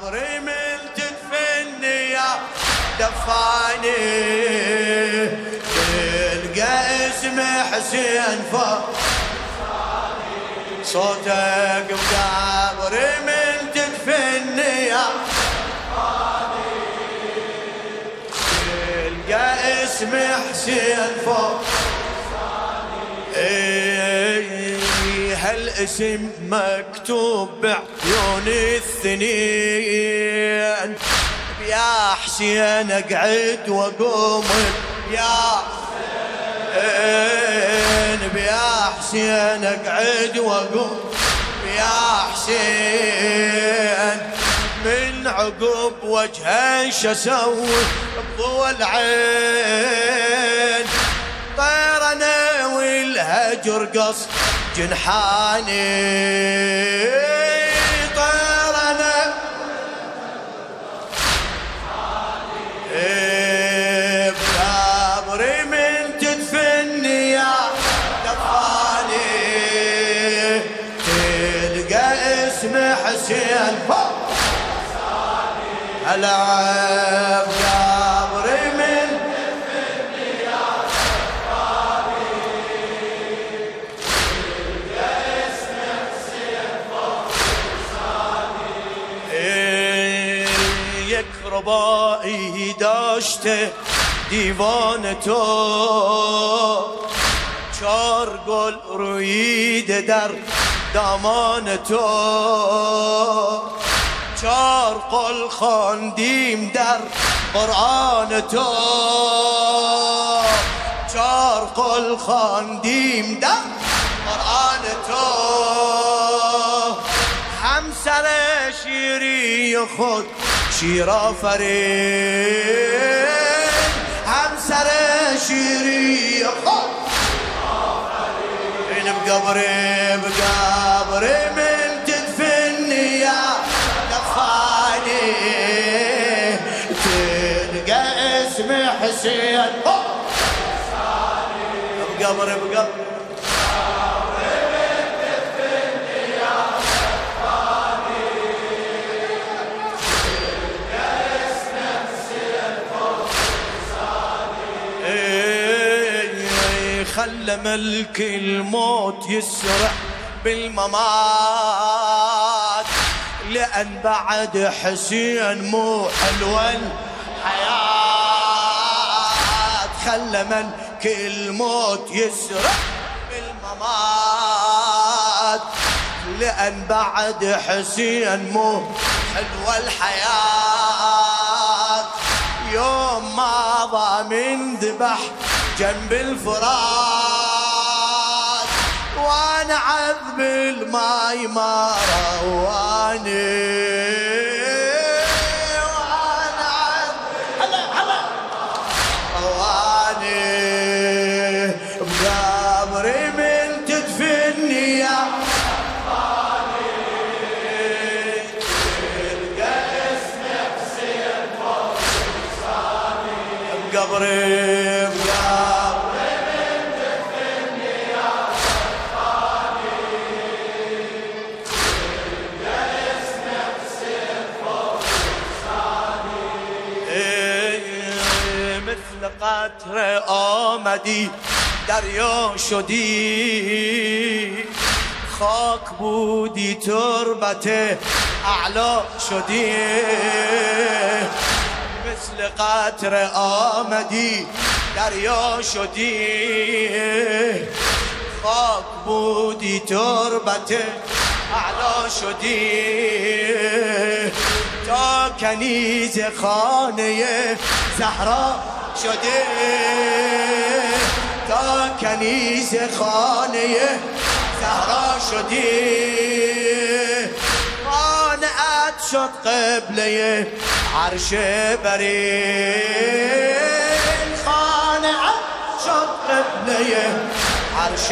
بقبري من تدفني يا دفاني تلقى اسم حسين فوق صوتك بقبري من تدفني يا دفاني تلقى اسم حسين فوق هالاسم مكتوب بعيون الثنين يا حسين اقعد واقوم يا حسين يا حسين اقعد واقوم يا حسين من عقب وجهه شسوي بضوء العين طير انا والهجر قص جنحاني طير انا بقبري من تدفني يا دفاني تلقى اسم حسين فوق هلا بقبري من تدفني يا دفاني تلقى اسم حسين فوق يكربائي داشته دیوانتو چار گل رویده در دامانتو چار قل خواندیم در قرآنتو چار قل خواندیم در قرآنتو همسر شیری خود شیر آفرین همسر شیری خود این بقبري من تدفني يا دفاني تلقى اسم حسين بقبري خلى ملك الموت يسرع بالممات لأن بعد حسين مو حلوة الحياة خلى ملك الموت يسرع بالممات لأن بعد حسين مو حلوة الحياة يوم ما ضامن ذبح جنب الفرات وانا عذب الماي ما رواني وانا عذب رواني بقبري من تدفني يا دفاني تلقى اسم حسين فوق لساني بقبري قطر آمدی دریا شدی خاک بودی تربت اعلا شدی مثل قطر آمدی دریا شدی خاک بودی تربت اعلا شدی تا کنیز خانه زهرا شده تا کنیز خانه زهرا شدی قانعت شد قبله عرش برین قانعت شد قبله عرش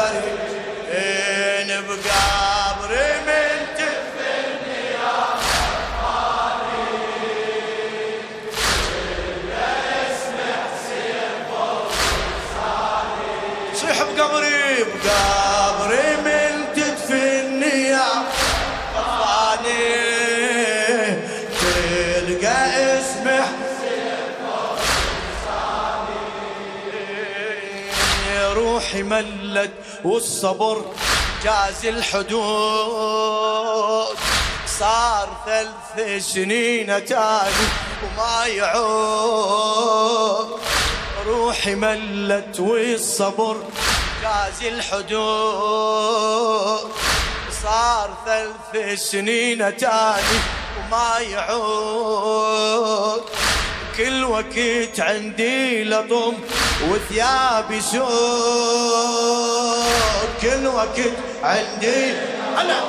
برین بقبري من تدفني يا دفاني تلقى اسم حسين فوق لساني صيح بقبري من تدفني يا دفاني ملت والصبر جاز الحدود، صار 3 سنين تاني وما يعود، روحي ملت والصبر جاز الحدود، صار 3 سنين تاني وما يعود، كل وقت عندي لطم وثيابي سود، كل وقت عندي أنا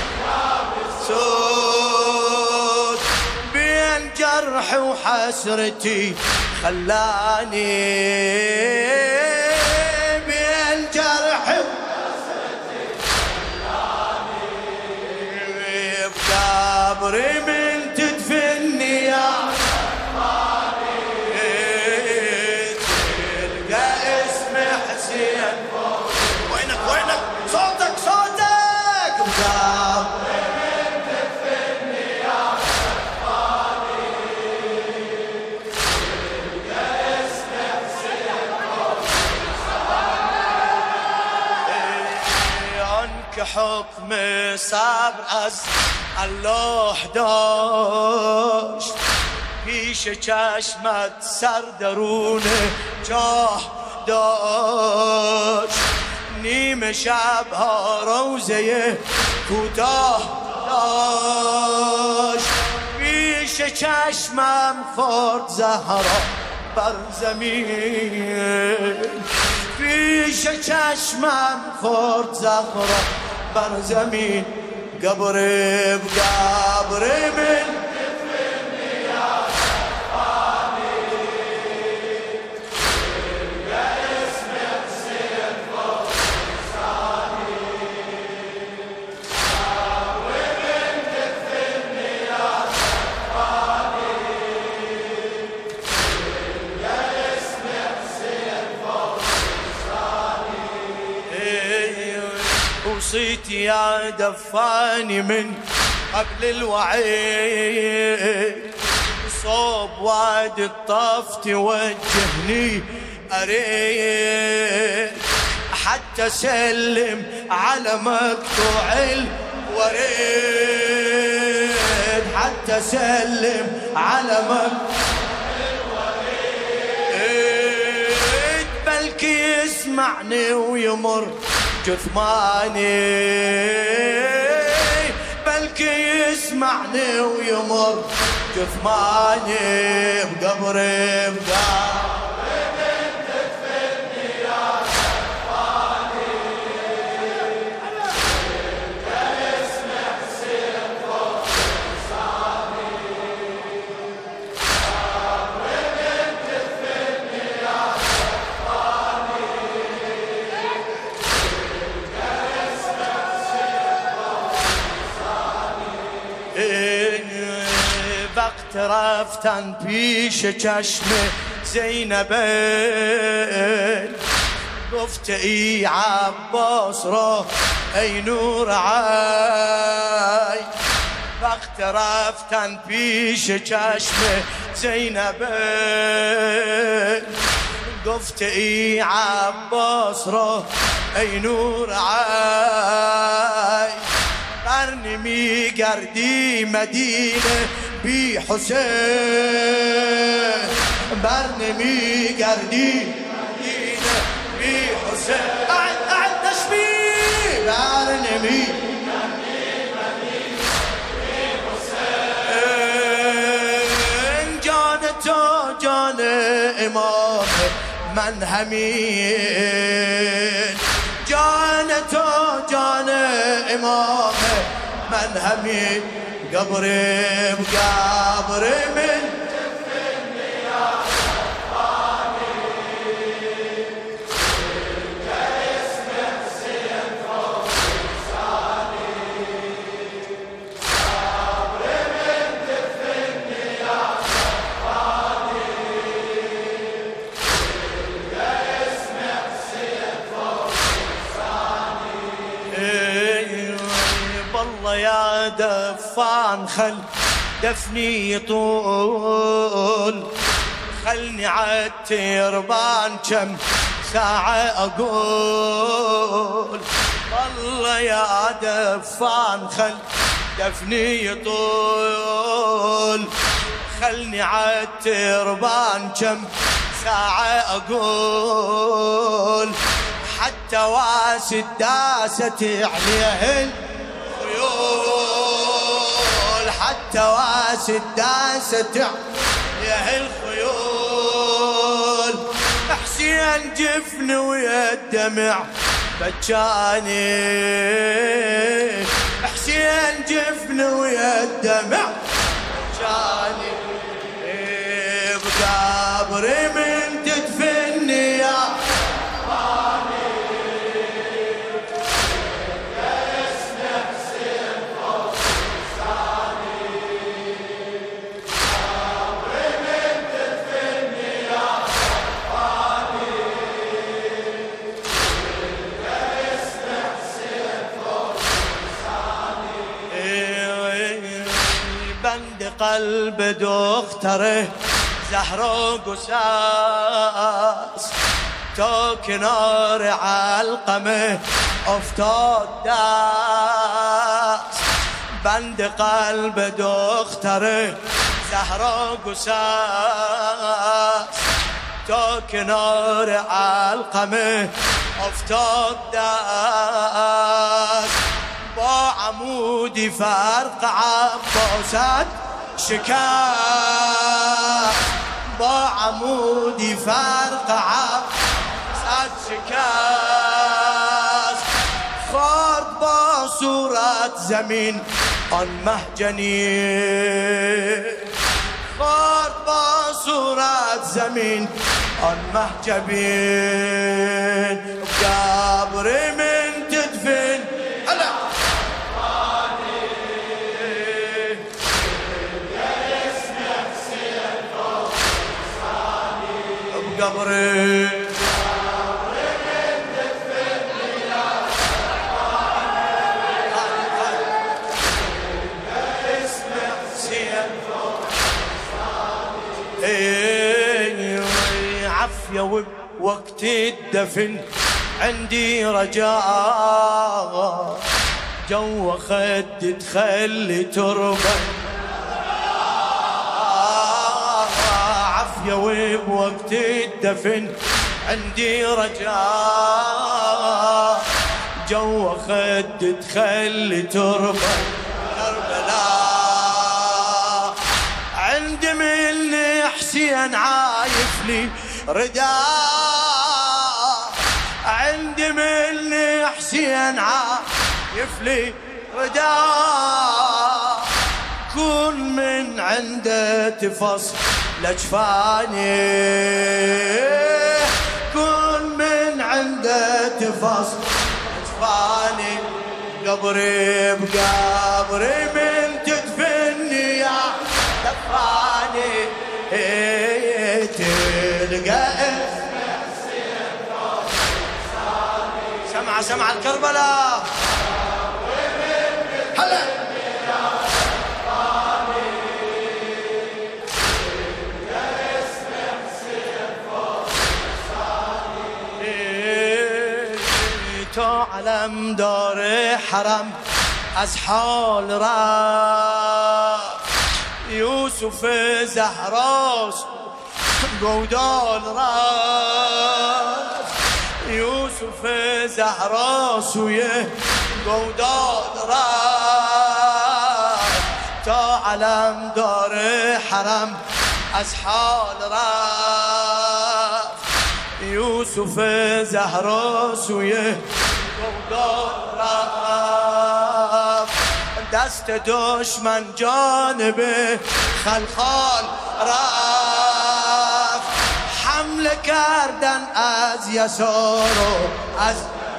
سود، بين جرح وحسرتي خلاني، بين جرح وحسرتي خلاني، بقبري من تدفني يا حكم صبر از الله داشت، پیش چشمت سر درونه جاه داشت، نیم شبها روزه کوتاه داشت، پیش چشمم خورد زهرا بر زمین، پیش چشمم خورد زهرا بر زمین، قبري بقبري من تدفني يا شفاني، يا اسم حسين فوق لساني، قبري من تدفني يا شفاني، يا اسم حسين فوق لساني، وصيت يا دفاني من قبل الوعيد، صوب وادي الطف توجهني أريد، حتى سلم على مقطوع الوريد، حتى سلم على مقطوع الوريد، بلكي يسمعني ويمر جثماني، بلكي يسمعني ويمر جثماني، بقبري بقبري من تدفني يا شفاني، يا اسم حسين فوق لساني، بقبري من تدفني يا شفاني، رفتن پیش چشم زینبین، گفت ای عباس را ای نور عین، وقت رفتن پیش چشم زینبین، گفت ای عباس را ای نور عین، برنمی گردی مدینه بی حسین، برنمی گردی مدینه بی حسین، اعد تشبیه، برنمی گردی مدینه بی حسین، جان تو جان امام من همین، جان تو جان امام من همین، قبري بقبري من تدفني يا شفاني، يا اسم حسين فوق لساني، قبري من تدفني يا شفاني، يا اسم حسين فوق لساني، والله يا دفان خل دفني يطول، خلني عالتربان كم ساعة أقول والله يا دفان خل دفني يطول، خلني عالتربان كم ساعة أقول، حتى واسد داست عليه الخيول، حتى واسد داست عليه الخيول، حسين جفن ويا الدمع بجاني، حسين جفن ويا الدمع بجاني، بقبري من تدفني يا رباني، اسم حسين فوق لساني، بقبري من تدفني يا رباني، اسم حسين فوق لساني، بند قلب دختره زهرة قساس، توك نار علقمه افتاد داس، بند قلب دختره زهرة قساس، توك نار علقمه افتاد داس، با عمودي فرق عباسات شكاس، با عمودي فرق عباسات شكاس، خارد با صورة زمين آن مهجني، خارد با صورة زمين آن مهجبين، قبري من تدفن هلا قبري من تدفني يا رباني، اسم حسين فوق لساني، عافية ووقت الدفن عندي رجاء، جو خد تخلي تربة وبوقت الدفن عندي رجاء، جو خد تخلي تربة كربلاء، عند من حسين عايف لي رداء، عند من حسين عايف لي رداء، كل من عنده تفصل لجفاني، كل من عنده تفصل لجفاني، قبري بقبري من تدفني يا دفاني، تلقى اسم حسين فوق لساني، سمع الكربلاء هلا علم دار حرم از حال رفت، یوسف زهراس گودال رفت، یوسف زهراسوی گودال رفت، تا علم دار حرم از حال رفت، یوسف زهراسوی گودال رفت، دست دشمن جانب خلخال رفت، حمله کردن از یسار و از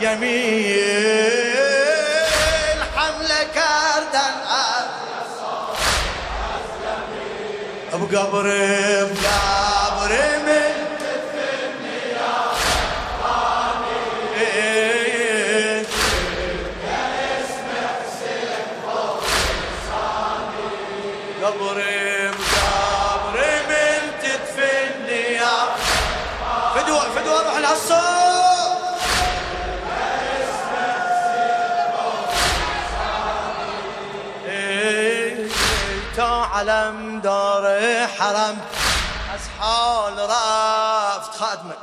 یمین، حمله کردن از یسار و از یمین، بقبري من تدفني يا رباني، يا اسم حسين فوق لساني، قبري من تدفني يا فدوة روح الصوت علم دار حرم أسحال رافت خادمك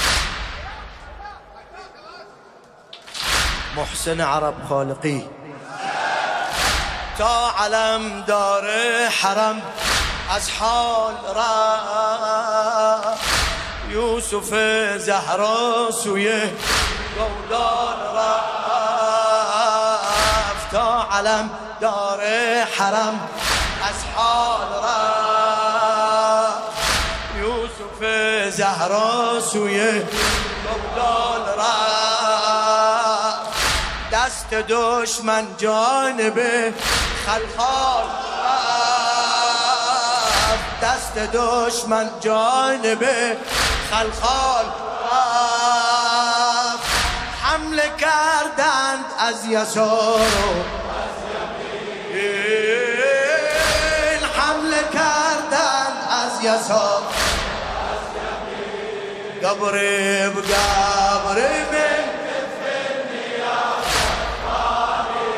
محسن عرب خالقي تا علم دار حرم أسحال رافت يوسف زهرا سويه قولان رافت تا علم دار حرم أسحال را يوسف زهرا سويه قبلان را دست دشمن جانب خلخال را دست دشمن جانب خلخال را حمله کردند از یسار يسار قبري بقبري من تدفني يا رحماني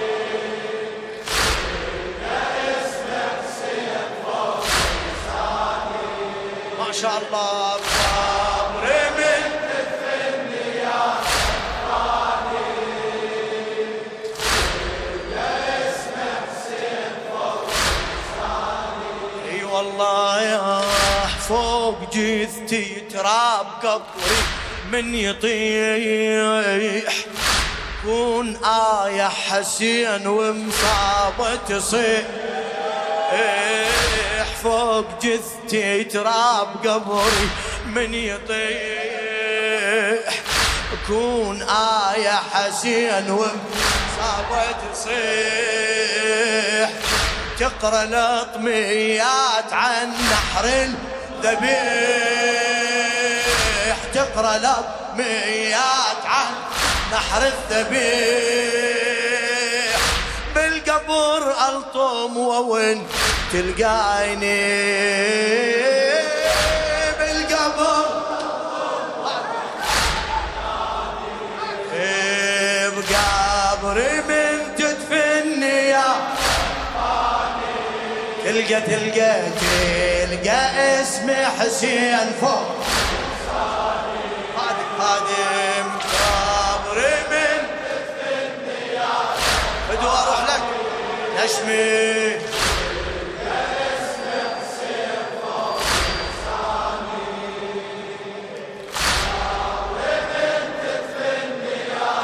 يا اسمك سيد فوق لساني ما شاء الله قبري من تدفني يا رحماني يا اسمك سيد فوق لساني اي والله فوق جثتي تراب قبري من يطيح كون آية حسين ومصابة تصيح فوق جثتي تراب قبري من يطيح كون آية حسين ومصابة تصيح تقرأ الأطميات عن نحر الذبيح تقرأ الأطميات عن نحر الذبيح بالقبر ألطم وين تلقايني بالقبر بقبري من تدفني يا تلقى اسمي حسين فوق خادم قبري من تدفني يا بدو اروح لك نشمي تلقى اسمي حسين فوق قبري من تدفني يا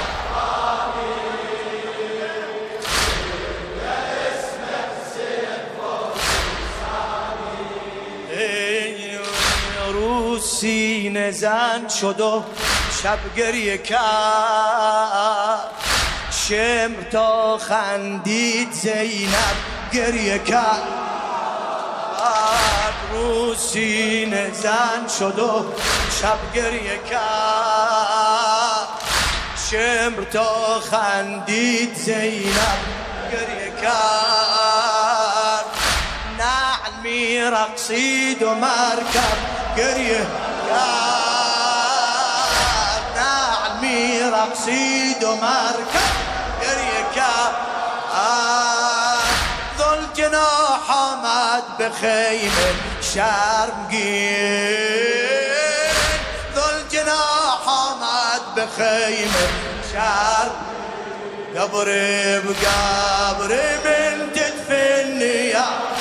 سینه زن شد و شب گریه کرد شمر تا خندید زینب گریه کرد رو سینه زن شد و شب گریه کرد شمر تا خندید زینب گریه کرد نعل میرقصید و مرکب گریه کرد نعل میرقصید و مرکب گریه کرد ذوالجناح آمد به خیمه شرمگین ذوالجناح آمد به خیمه شرم قبري بقبري من تدفني يا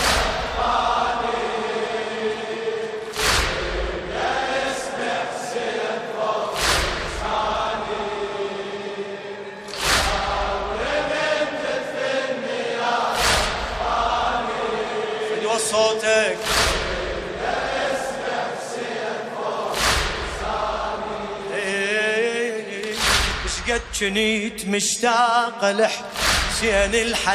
صوتك قد كنيت مشتاق لحسين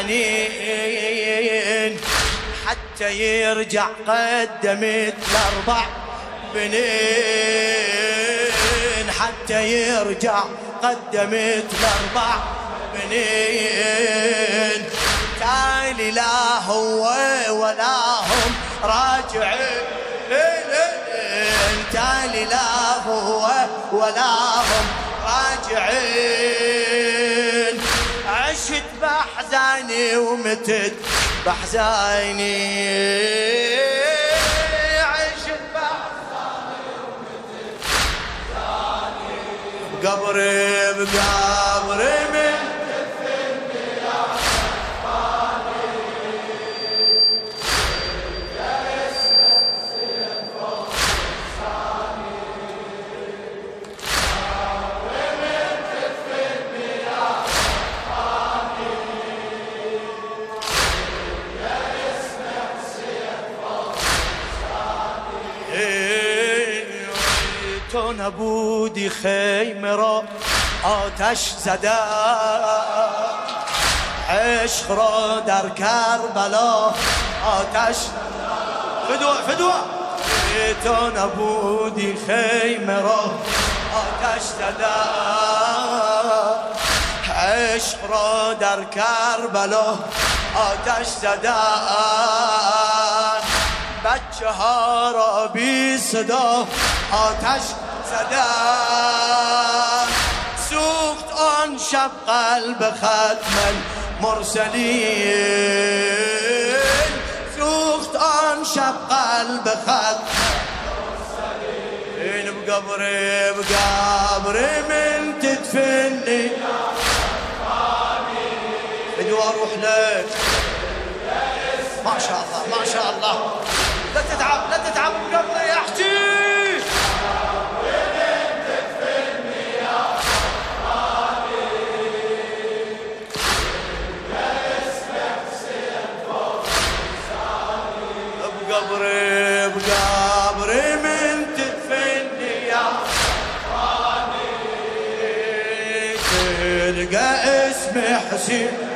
الحنين حتى يرجع قدمت الأربع بنين حتى يرجع قدمت الأربع بنين تالي لا هو ولا هم راجعين تالي لا هو ولا هم راجعين. عشت بأحزاني ومتت بأحزاني، عشت بأحزاني ومتت بأحزاني. بقبري بقبري من تدفني يا رحماني، يا اسمك سيد فوق لساني. بقبري من تدفني يا رحماني، يا اسمك سيد فوق لساني. تو نبودی خیمه را آتش زده، عشق را در کربلا آتش فدوه تو نبودی خیمه را آتش زده، عشق را در کربلا آتش زده. بچه ها را بی صدا آتش زده، سوخت آن شب قلب ختم المرسلین، سوخت آن شب قلب ختم المرسلین. بقبري بقبري من تدفني بدي اروح لك. ما شاء الله ما شاء الله، لا تتعب لا تتعب بقبري يا احكي. بقبري بقبري من تدفني يا رحماني، تلقى اسمي حسين